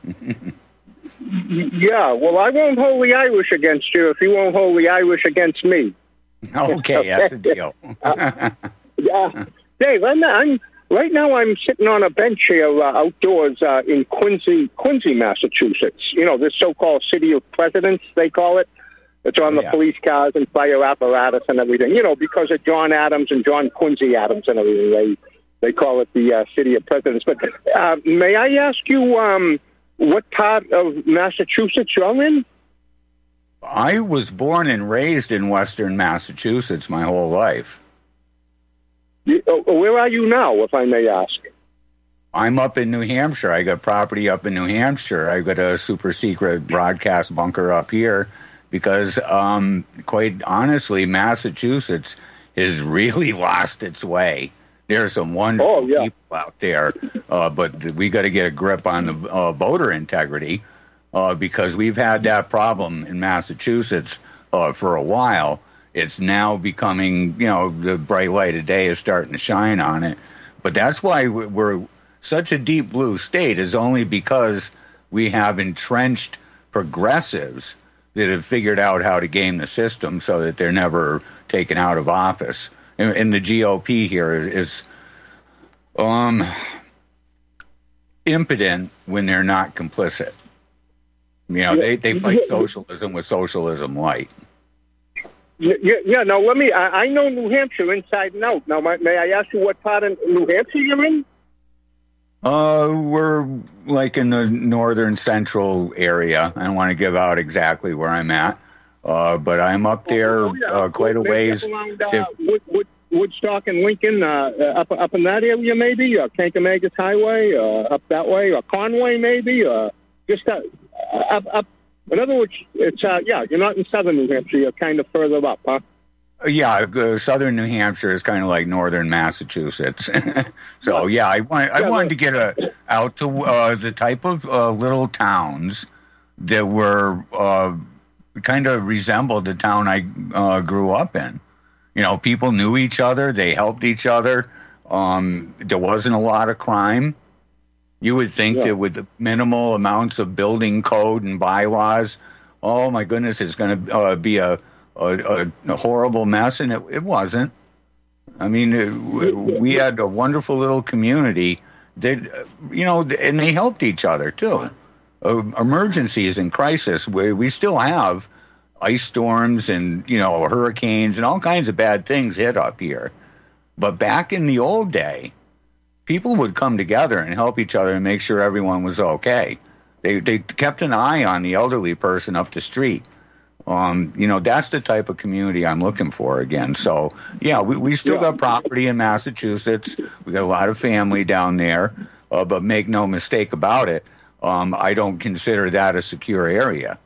Yeah, well, I won't hold the Irish against you if you won't hold the Irish against me. Okay, that's a deal. uh, uh, Dave, I'm, I'm, right now I'm sitting on a bench here uh, outdoors uh, in Quincy, Quincy, Massachusetts. You know, this so-called city of presidents, they call it. It's on the yeah. police cars and fire apparatus and everything. You know, because of John Adams and John Quincy Adams and everything, they they call it the uh, city of presidents. But uh, may I ask you um, what part of Massachusetts you're in? I was born and raised in Western Massachusetts my whole life. You, uh, where are you now, if I may ask? I'm up in New Hampshire. I got property up in New Hampshire. I got a super secret broadcast bunker up here. Because, um, quite honestly, Massachusetts has really lost its way. There are some wonderful oh, yeah. people out there, uh, but th- we got to get a grip on the uh, voter integrity uh, because we've had that problem in Massachusetts uh, for a while. It's now becoming, you know, the bright light of day is starting to shine on it. But that's why we're such a deep blue state, is only because we have entrenched progressives that have figured out how to game the system so that they're never taken out of office. And, and the G O P here is, is um, impotent when they're not complicit. You know, they, they fight socialism with socialism light. Yeah, yeah. Now, let me, I, I know New Hampshire inside and out. Now, may, may I ask you what part of New Hampshire you're in? Uh, we're like in the northern central area. I don't want to give out exactly where I'm at, uh, but I'm up there oh, yeah. uh, quite a ways. Up around, uh, Wood, Wood, Woodstock and Lincoln, uh, up up in that area maybe, or Kankamagus Highway, uh, up that way, or Conway maybe, or just uh, up, up. In other words, it's uh, yeah, you're not in southern New Hampshire. You're kind of further up, huh? Yeah, uh, southern New Hampshire is kind of like northern Massachusetts. So yeah, I want, I wanted to get a, out to uh, the type of uh, little towns that were uh, kind of resembled the town I uh, grew up in. You know, people knew each other, they helped each other. Um, there wasn't a lot of crime. You would think yeah. that with the minimal amounts of building code and bylaws, oh my goodness, it's going to uh, be a A, a, a horrible mess, and it, it wasn't. I mean, it, we had a wonderful little community that, you know, and they helped each other, too. Uh, emergencies and crisis, we, we still have ice storms and, you know, hurricanes and all kinds of bad things hit up here. But back in the old day, people would come together and help each other and make sure everyone was okay. They, they kept an eye on the elderly person up the street. Um, you know, that's the type of community I'm looking for again. So, yeah, we, we still got property in Massachusetts. We got a lot of family down there. Uh, but make no mistake about it, um, I don't consider that a secure area.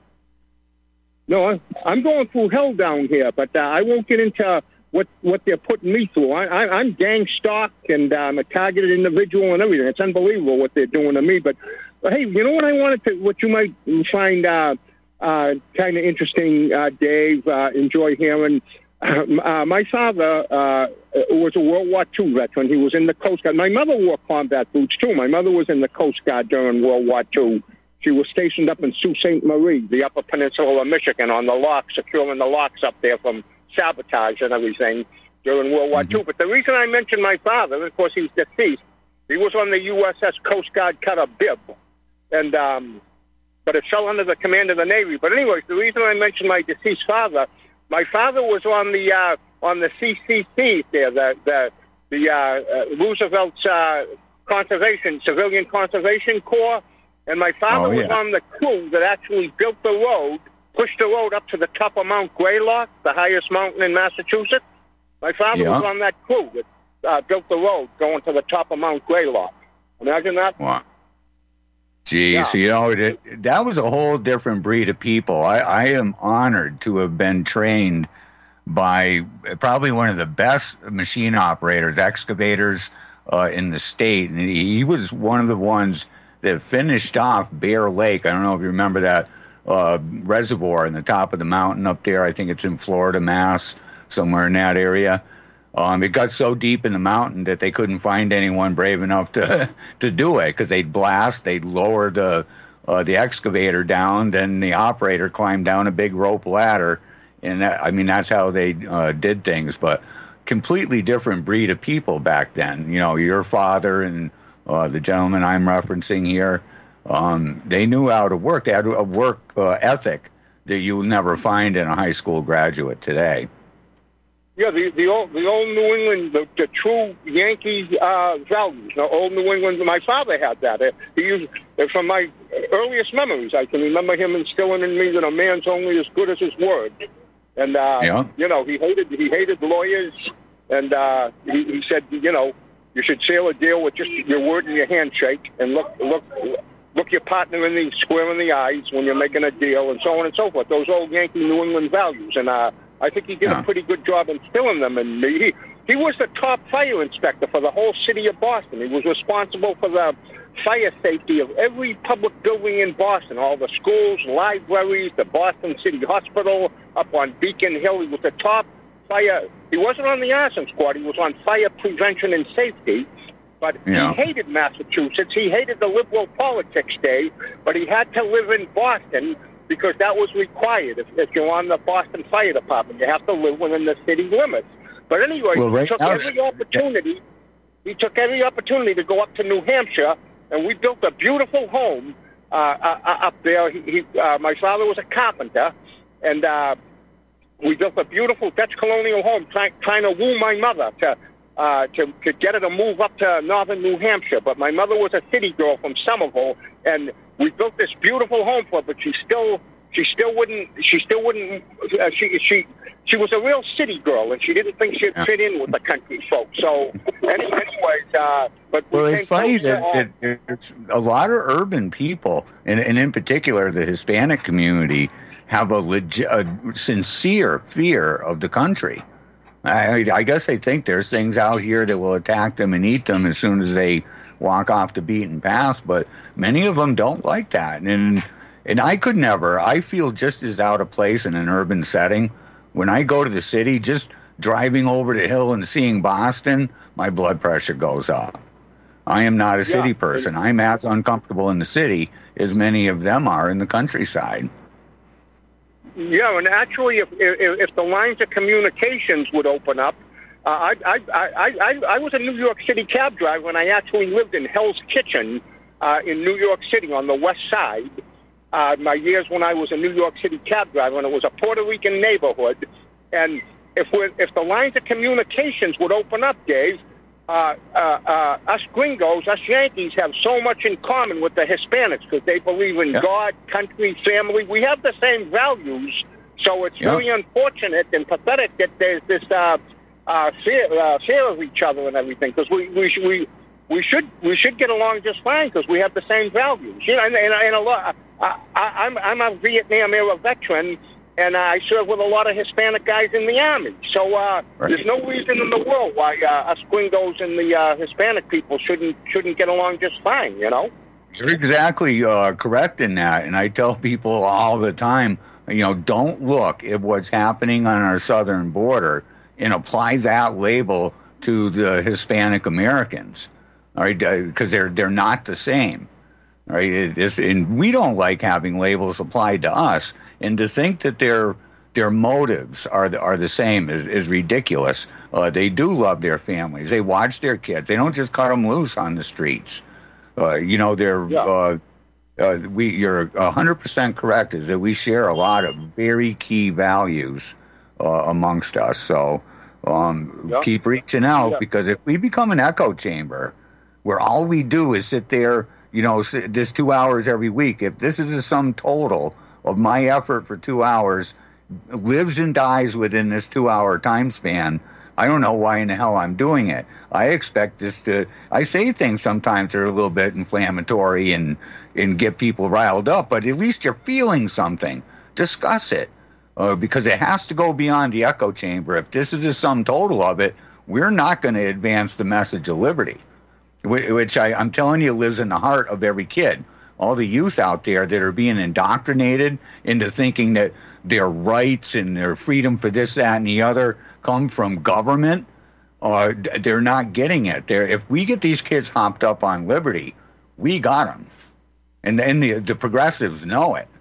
No, I'm going through hell down here, but uh, I won't get into what, what they're putting me through. I, I, I'm gang stalked, and I'm a targeted individual and everything. It's unbelievable what they're doing to me. But, but hey, you know what I wanted to, what you might find uh, uh, kind of interesting, uh, Dave, uh, enjoy hearing. Uh, my father uh, was a World War Two veteran. He was in the Coast Guard. My mother wore combat boots, too. My mother was in the Coast Guard during World War Two. She was stationed up in Sault Ste. Marie, the Upper Peninsula of Michigan, on the locks, securing the locks up there from sabotage and everything during World War Two. But the reason I mentioned my father, and of course he's deceased, he was on the U S S Coast Guard cutter Bibb, and um, but it fell under the command of the Navy. But anyways, the reason I mentioned my deceased father, my father was on the uh, on the C C C there, the the the uh, uh, Roosevelt's uh, conservation civilian conservation corps. And my father oh, yeah. was on the crew that actually built the road, pushed the road up to the top of Mount Greylock, the highest mountain in Massachusetts. My father yeah. was on that crew that, uh, built the road going to the top of Mount Greylock. Imagine that. Wow. Geez, Yeah. so, you know, it, that was a whole different breed of people. I, I am honored to have been trained by probably one of the best machine operators, excavators uh, in the state. And he, he was one of the ones that finished off Bear Lake. I don't know if you remember that uh, reservoir in the top of the mountain up there. I think it's in Florida, Mass, somewhere in that area. Um, it got so deep in the mountain that they couldn't find anyone brave enough to to do it, because they'd blast, they'd lower the uh, the excavator down, then the operator climbed down a big rope ladder, and that, I mean that's how they uh, did things. But completely different breed of people back then. You know, your father and uh, the gentleman I'm referencing here, um, they knew how to work. They had a work uh, ethic that you will never find in a high school graduate today. Yeah, the the old the old New England, the, the true Yankee uh, values. The old New England. My father had that. Uh, He used uh, from my earliest memories. I can remember him instilling in me that a man's only as good as his word. And uh, Yeah. you know, he hated he hated lawyers, and uh, he, he said, you know, you should seal a deal with just your word and your handshake, and look look look your partner in the square in the eyes when you're making a deal, and so on and so forth. Those old Yankee New England values, and uh, I think he did Yeah. a pretty good job instilling them in me. He, he was the top fire inspector for the whole city of Boston. He was responsible for the fire safety of every public building in Boston, all the schools, libraries, the Boston City Hospital, up on Beacon Hill. He was the top fire. He wasn't on the arson squad. He was on fire prevention and safety. But Yeah. he hated Massachusetts. He hated the liberal politics day, but he had to live in Boston because that was required. If, if you're on the Boston Fire Department, you have to live within the city limits. But anyway, Well, he right took now- every opportunity. He took every opportunity to go up to New Hampshire, and we built a beautiful home uh, uh, up there. He, he, uh, my father was a carpenter, and uh, we built a beautiful Dutch colonial home, trying, trying to woo my mother to, uh, to to get her to move up to northern New Hampshire. But my mother was a city girl from Somerville, and we built this beautiful home for her. But she still she still wouldn't she still wouldn't uh, she she she was a real city girl, and she didn't think she'd fit in with the country folk. So, any, anyways, uh, but we Well, came it's funny close to, that, uh, that there's a lot of urban people, and, and in particular the Hispanic community, have a, legi- a sincere fear of the country. I, I guess they think there's things out here that will attack them and eat them as soon as they walk off the beaten path, but many of them don't like that. And and I could never. I feel just as out of place in an urban setting. When I go to the city, just driving over the hill and seeing Boston, my blood pressure goes up. I am not a city Yeah. person. I'm as uncomfortable in the city as many of them are in the countryside. Yeah, and actually, if if, if the lines of communications would open up, uh, I, I I I I was a New York City cab driver, and I actually lived in Hell's Kitchen uh, in New York City on the west side. Uh, my years when I was a New York City cab driver, and it was a Puerto Rican neighborhood. And if we if the lines of communications would open up, Dave, uh, uh, uh, us gringos, us Yankees, have so much in common with the Hispanics because they believe in Yeah. God, country, family. We have the same values, so it's Yeah. very unfortunate and pathetic that there's this uh, uh, fear, uh, fear of each other and everything. Because we we should we we should we should get along just fine because we have the same values. You know, and, and, and a lot. I, I, I'm I'm a Vietnam era veteran. And I served with a lot of Hispanic guys in the Army. So uh, Right. there's no reason in the world why uh, us gringos and the uh, Hispanic people shouldn't shouldn't get along just fine, you know? You're exactly uh, correct in that. And I tell people all the time, you know, don't look at what's happening on our southern border and apply that label to the Hispanic Americans, all right? Because they're they're not the same, all right? It is, and we don't like having labels applied to us. And to think that their their motives are the, are the same is, is ridiculous. Uh, they do love their families. They watch their kids. They don't just cut them loose on the streets. Uh, you know, they're Yeah. uh, uh, we. You're a hundred percent correct. Is that we share a lot of very key values uh, amongst us. So um, Yeah. keep reaching out Yeah. because if we become an echo chamber where all we do is sit there, you know, sit, this two hours every week. If this is the sum total of my effort for two hours lives and dies within this two-hour time span, I don't know why in the hell I'm doing it. I expect this to, I say things sometimes that are a little bit inflammatory and, and get people riled up, but at least you're feeling something. Discuss it, uh, because it has to go beyond the echo chamber. If this is the sum total of it, we're not going to advance the message of liberty, which I, I'm telling you lives in the heart of every kid. All the youth out there that are being indoctrinated into thinking that their rights and their freedom for this, that, and the other come from government, uh, they're not getting it. They're, if we get these kids hopped up on liberty, we got them. And then the, the progressives know it.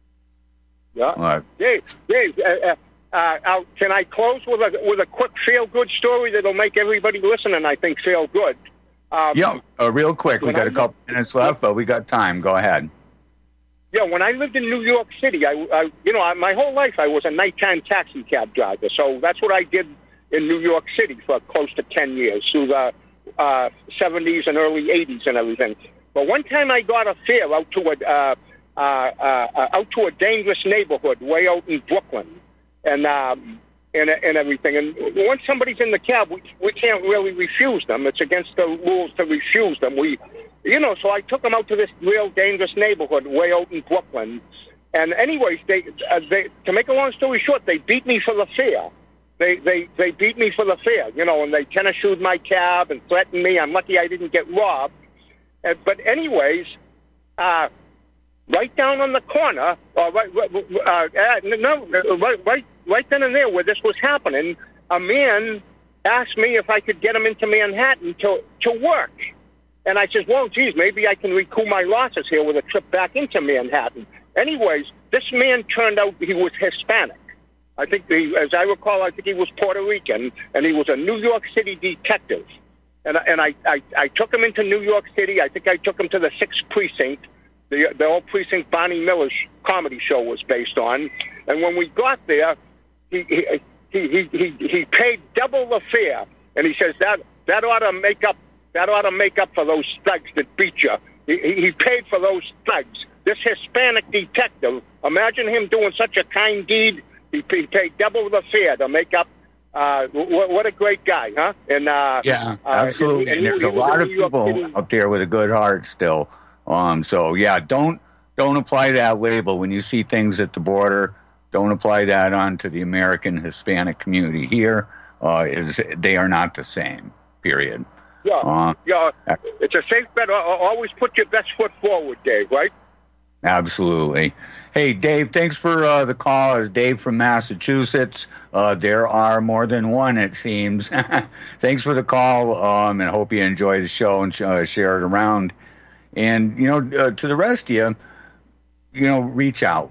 Yeah. Uh, Dave, Dave, uh, uh, uh, can I close with a with a quick feel-good story that'll make everybody listening, I think, feel good? Um, yeah, uh, real quick. We got a couple lived, minutes left, but we got time. Go ahead. Yeah, when I lived in New York City, I, I you know, I, my whole life I was a nighttime taxi cab driver. So that's what I did in New York City for close to ten years, through the uh, seventies and early eighties and everything. But one time I got a fare out to a uh, uh, uh, out to a dangerous neighborhood way out in Brooklyn, and um, and and everything. And once somebody's in the cab, we we can't really refuse them. It's against the rules to refuse them. We, you know, so I took them out to this real dangerous neighborhood way out in Brooklyn. And anyways, they uh, they to make a long story short, they beat me for the fare. They they they beat me for the fare, you know, and they tennis shoed my cab and threatened me. I'm lucky I didn't get robbed. Uh, but anyways, uh, right down on the corner, uh, right, uh, uh, no, right, right, right then and there where this was happening, a man asked me if I could get him into Manhattan to to work. And I said, well, geez, maybe I can recoup my losses here with a trip back into Manhattan. Anyways, this man turned out he was Hispanic. I think, he, as I recall, I think he was Puerto Rican, and he was a New York City detective. And, and I, I, I took him into New York City. I think I took him to the sixth Precinct, the, the old precinct Bonnie Miller's comedy show was based on. And when we got there, he he he he, he paid double the fare, and he says that that ought to make up that ought to make up for those thugs that beat you. He, he paid for those thugs. This Hispanic detective, imagine him doing such a kind deed. He, he paid double the fare to make up. Uh, what, what a great guy, huh? And uh, yeah, absolutely. Uh, and, and, and there's a lot of people out there with a good heart still. Um, so yeah, don't don't apply that label when you see things at the border. Don't apply that onto the American Hispanic community here. Uh, is they are not the same. Period. Yeah, uh, yeah. It's a safe bet. Always put your best foot forward, Dave. Right? Absolutely. Hey, Dave, thanks for uh, the call. It's Dave from Massachusetts. Uh, there are more than one, it seems. Thanks for the call, um, and I hope you enjoy the show and uh, share it around. And, you know, uh, to the rest of you, you know, reach out.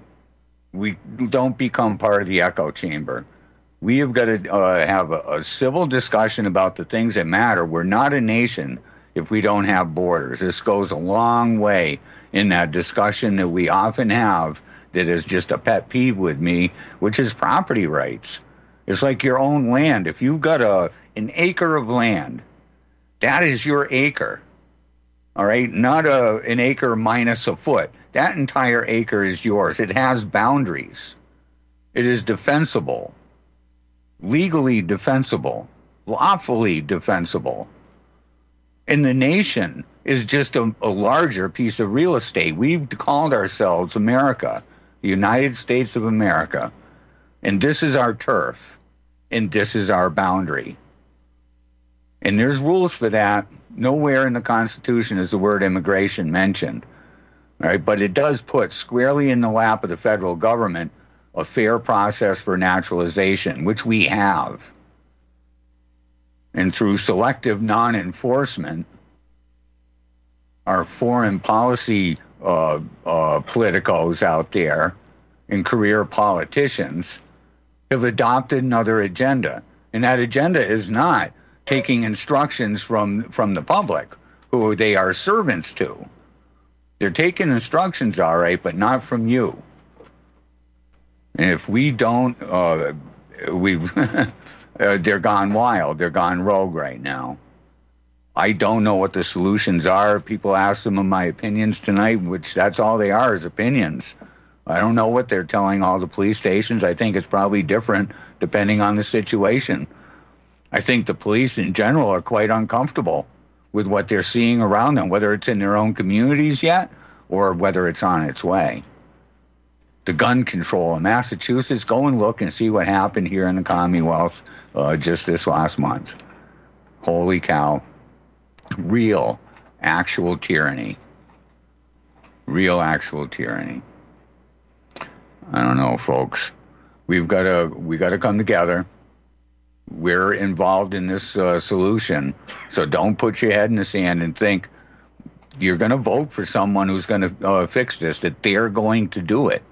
We don't become part of the echo chamber. We have got to uh, have a, a civil discussion about the things that matter. We're not a nation if we don't have borders. This goes a long way in that discussion that we often have that is just a pet peeve with me, which is property rights. It's like your own land. If you've got a an acre of land, that is your acre. All right? Not a an acre minus a foot. That entire acre is yours. It has boundaries. It is defensible, legally defensible, lawfully defensible. And the nation is just a, a larger piece of real estate. We've called ourselves America, the United States of America. And this is our turf. And this is our boundary. And there's rules for that. Nowhere in the Constitution is the word immigration mentioned. All right, but it does put squarely in the lap of the federal government a fair process for naturalization, which we have. And through selective non-enforcement, our foreign policy uh, uh, politicos out there and career politicians have adopted another agenda. And that agenda is not taking instructions from, from the public, who they are servants to. They're taking instructions, all right, but not from you. And if we don't, uh, we uh, they're gone wild. They're gone rogue right now. I don't know what the solutions are. People ask some of my opinions tonight, which that's all they are, is opinions. I don't know what they're telling all the police stations. I think it's probably different depending on the situation. I think the police in general are quite uncomfortable with what they're seeing around them, whether it's in their own communities yet or whether it's on its way. The gun control in Massachusetts, go and look and see what happened here in the Commonwealth uh, just this last month. Holy cow. Real, actual tyranny. Real, actual tyranny. I don't know, folks. We've got to we got to come together. We're involved in this uh, solution, so don't put your head in the sand and think you're going to vote for someone who's going to uh, fix this, that they're going to do it.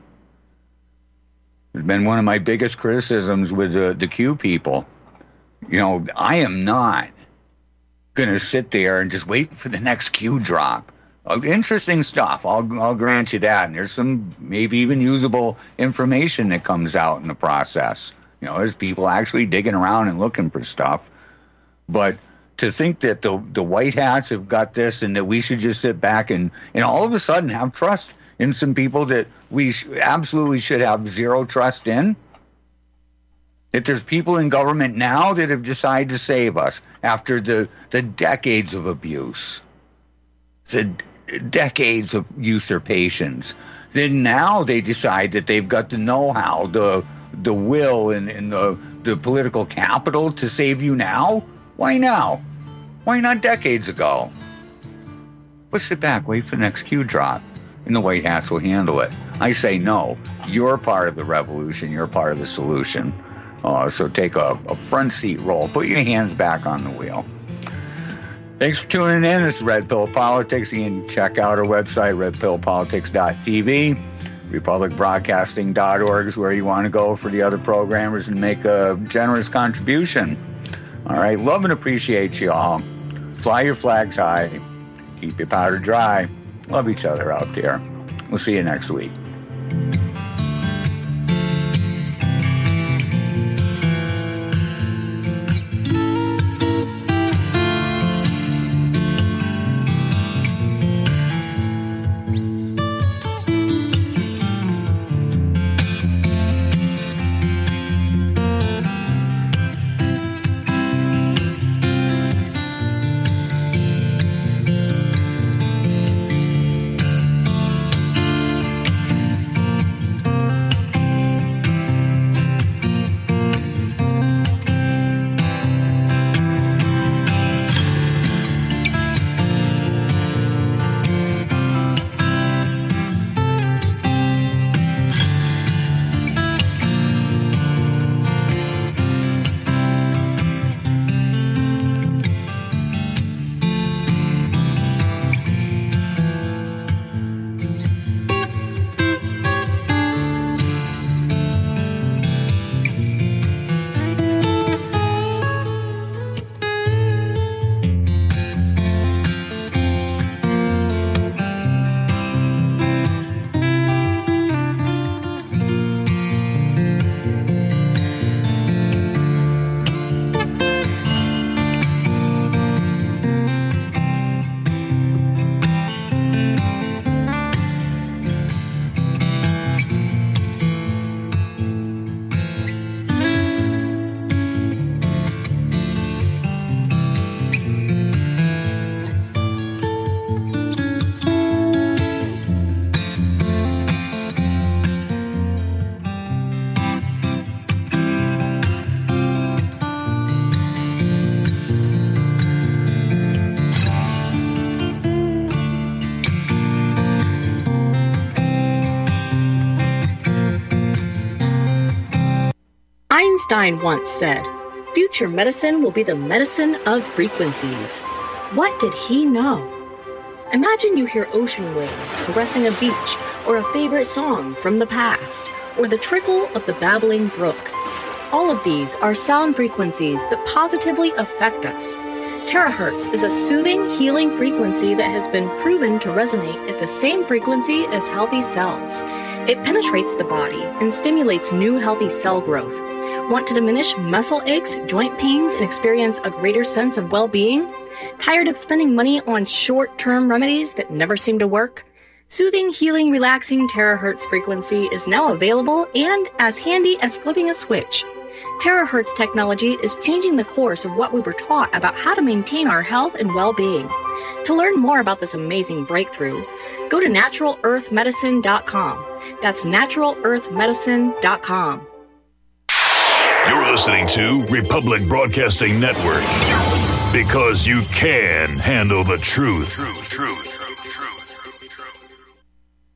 It's been one of my biggest criticisms with uh, the Q people. You know, I am not going to sit there and just wait for the next Q drop. Uh, interesting stuff, I'll, I'll grant you that. And there's some maybe even usable information that comes out in the process. You know, there's people actually digging around and looking for stuff. But to think that the the white hats have got this and that we should just sit back and, and all of a sudden have trust in some people that we sh- absolutely should have zero trust in. That there's people in government now that have decided to save us after the, the decades of abuse, the decades of usurpations. Then now they decide that they've got the know-how, the the will and, and the, the political capital to save you now? Why now? Why not decades ago? Let's sit back, wait for the next Q drop, and the white hats will handle it. I say no. You're part of the revolution. You're part of the solution. Uh, so take a, a front seat role. Put your hands back on the wheel. Thanks for tuning in. This is Red Pill Politics. You can check out our website, red pill politics dot t v. republic broadcasting dot org is where you want to go for the other programmers and make a generous contribution. All right. Love and appreciate you all. Fly your flags high. Keep your powder dry. Love each other out there. We'll see you next week. Einstein once said, "Future medicine will be the medicine of frequencies." What did he know? Imagine you hear ocean waves caressing a beach, or a favorite song from the past, or the trickle of the babbling brook. All of these are sound frequencies that positively affect us. Terahertz is a soothing, healing frequency that has been proven to resonate at the same frequency as healthy cells. It penetrates the body and stimulates new healthy cell growth. Want to diminish muscle aches, joint pains, and experience a greater sense of well-being? Tired of spending money on short-term remedies that never seem to work? Soothing, healing, relaxing terahertz frequency is now available and as handy as flipping a switch. Terahertz technology is changing the course of what we were taught about how to maintain our health and well-being. To learn more about this amazing breakthrough, go to natural earth medicine dot com. That's natural earth medicine dot com. You're listening to Republic Broadcasting Network, because you can handle the truth. Truth, truth.